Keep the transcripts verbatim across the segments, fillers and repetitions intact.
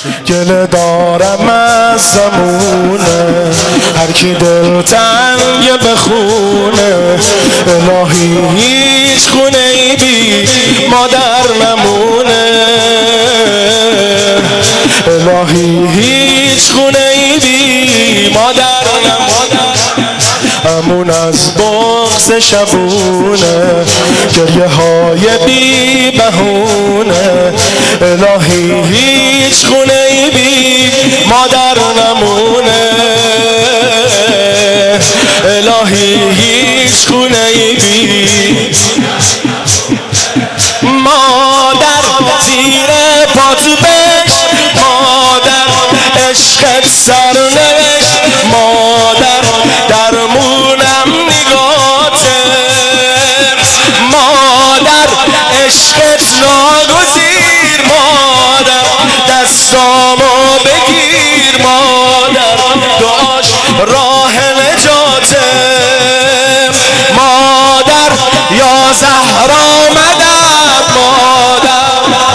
گله دارم از زمونه هر کی دل تنگ بخونه الهی هیچ خونه ای بی مادر نمونه الهی هیچ خونه ای بی مادر نمونه امون از بغض شبونه گریه های بی بهونه الهی هیچ خونه ای بی مادر نمونه الهی هیچ خونه ای بی مادر زیر پات بش مادر عشقت سرنوشت مادر درمونم نگاته مادر عشقت ناگزیر مادر دستامو بگیر مادر دعاش راه نجاته مادر یا زهرا مدد مادر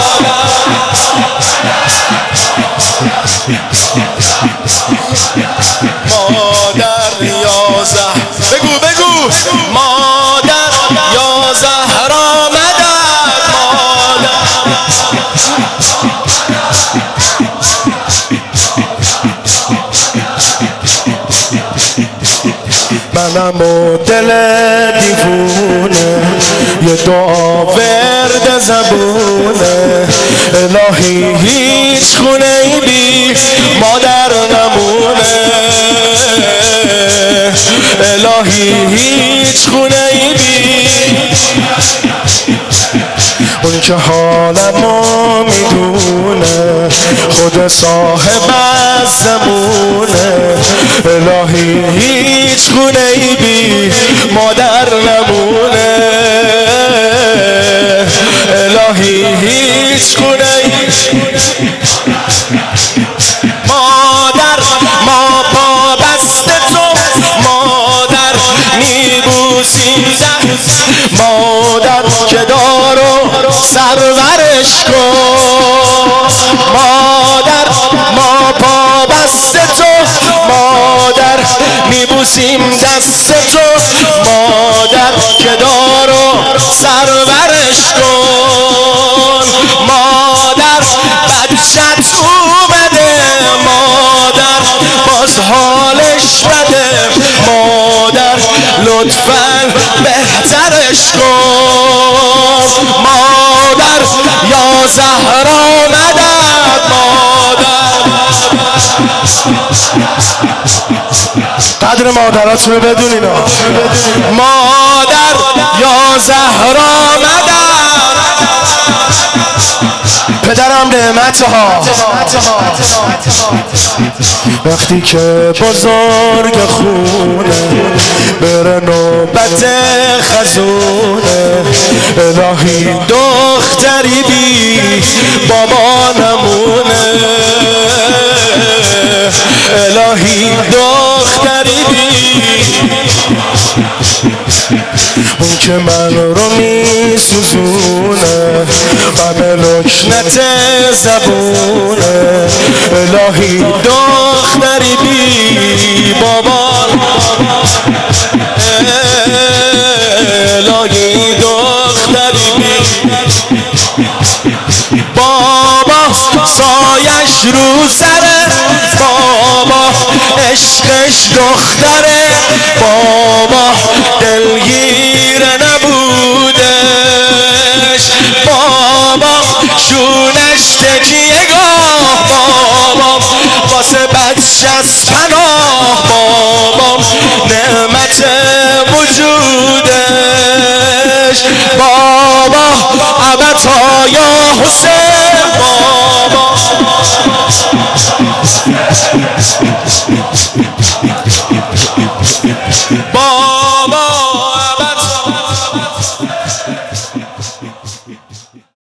مادر یا زهرا بگو بگو مادر یا زهرا مدد مادر منم و دل دیوونه یه دعا ورد زبونه الهی هیچ خونه ای بی مادر نمونه الهی هیچ خونه ای بی اون که حالمو میدونه خود صاحب از زمونه الهی هیچ خونه ای بی مادر نمونه الهی هیچ خونه ای مادر ما پا بست تو مادر میبوسیم دست مادر که دارو سرورش کن مادر ما پا بست تو مادر میبوسیم دست تو مادر که دارو سرورش کن مادر بچت اومده مادر باز حالش بده مادر لطفاً بهترش کن مادر یا زهرا مدد مادر قدر مادرات رو بدونین مادر یا زهرا مدد پدرم نعمتها وقتی که بزرگ خونه بره نوبت خزونه الهی دختری بی بابا نمونه الهی دختری بی اون که من رو می سوزونه غم لکنت زبونه الهی دختری بی بابا الهی دختری بی بابا سایش رو سره بابا عشقش دختره بابا